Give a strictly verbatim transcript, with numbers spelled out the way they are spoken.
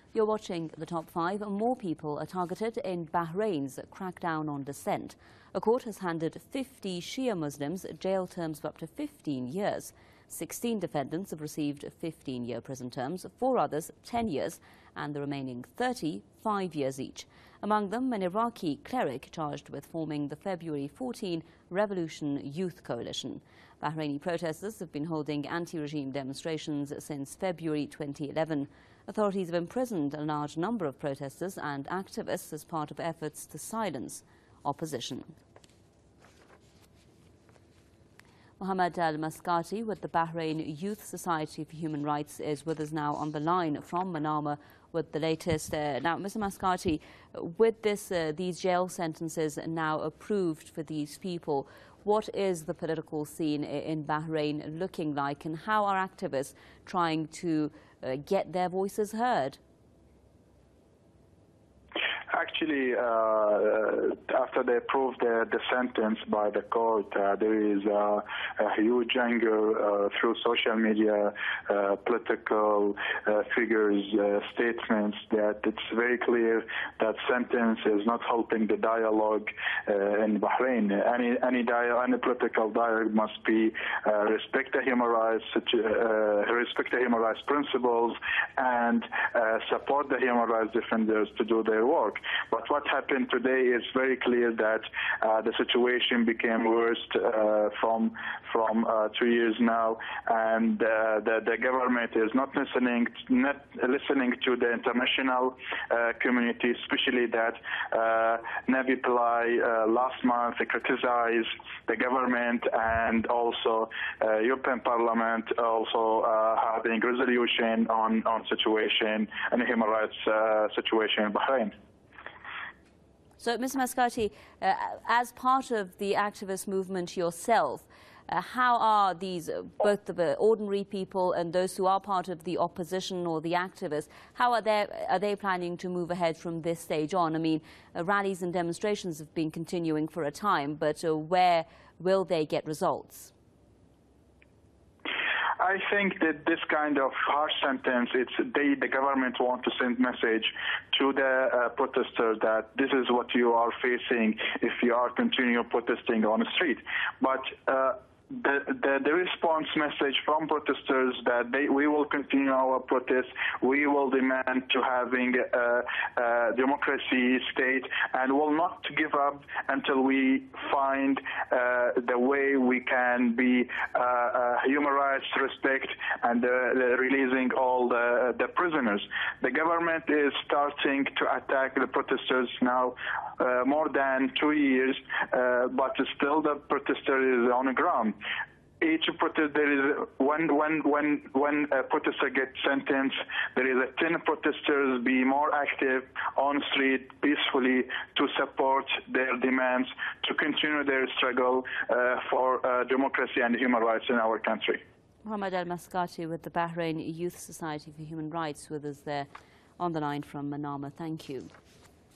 You're watching The Top Five. More people are targeted in Bahrain's crackdown on dissent. A court has handed fifty Shia Muslims jail terms of up to fifteen years. sixteen defendants have received fifteen-year prison terms, four others ten years, and the remaining thirty, five years each. Among them, an Iraqi cleric charged with forming the February fourteenth Revolution Youth Coalition. Bahraini protesters have been holding anti-regime demonstrations since February twenty eleven. Authorities have imprisoned a large number of protesters and activists as part of efforts to silence opposition. Mohammed Al-Maskati with the Bahrain Youth Society for Human Rights is with us now on the line from Manama with the latest. Uh, now, Mister Maskati, with this, uh, these jail sentences now approved for these people, what is the political scene in Bahrain looking like, and how are activists trying to uh, get their voices heard? Actually, uh, after they approved the, the sentence by the court, uh, there is uh, a huge anger uh, through social media, uh, political uh, figures, uh, statements that it's very clear that sentence is not helping the dialogue uh, in Bahrain. Any any, dia any political dialogue must be uh, respect the human rights, uh, respect the human rights principles, and uh, support the human rights defenders to do their work. But what happened today is very clear that uh, the situation became worse uh, from from uh, two years now, and uh, the, the government is not listening, not listening to the international uh, community, especially that uh, Nabi Pillay uh, last month criticized the government, and also uh, European Parliament also uh, having resolution on on situation and human rights uh, situation in Bahrain. So, Mister Maskati, uh, as part of the activist movement yourself, uh, how are these, uh, both the ordinary people and those who are part of the opposition or the activists, how are they, are they planning to move ahead from this stage on? I mean, uh, rallies and demonstrations have been continuing for a time, but uh, where will they get results? I think that this kind of harsh sentence, it's they, the government want to send message to the uh, protesters that this is what you are facing if you are continue protesting on the street. But uh, The, the, the response message from protesters that they, we will continue our protest, we will demand to having a, a democracy state, and will not give up until we find uh, the way we can be uh, uh, human rights respect and uh, releasing all the, the prisoners. The government is starting to attack the protesters now uh, more than two years, uh, but still the protester is on the ground. Each protest, there is when when when when a protester gets sentenced, there is a ten protesters be more active on street peacefully to support their demands to continue their struggle uh, for uh, democracy and human rights in our country. Mohammed Al-Maskati with the Bahrain Youth Society for Human Rights with us there on the line from Manama. Thank you.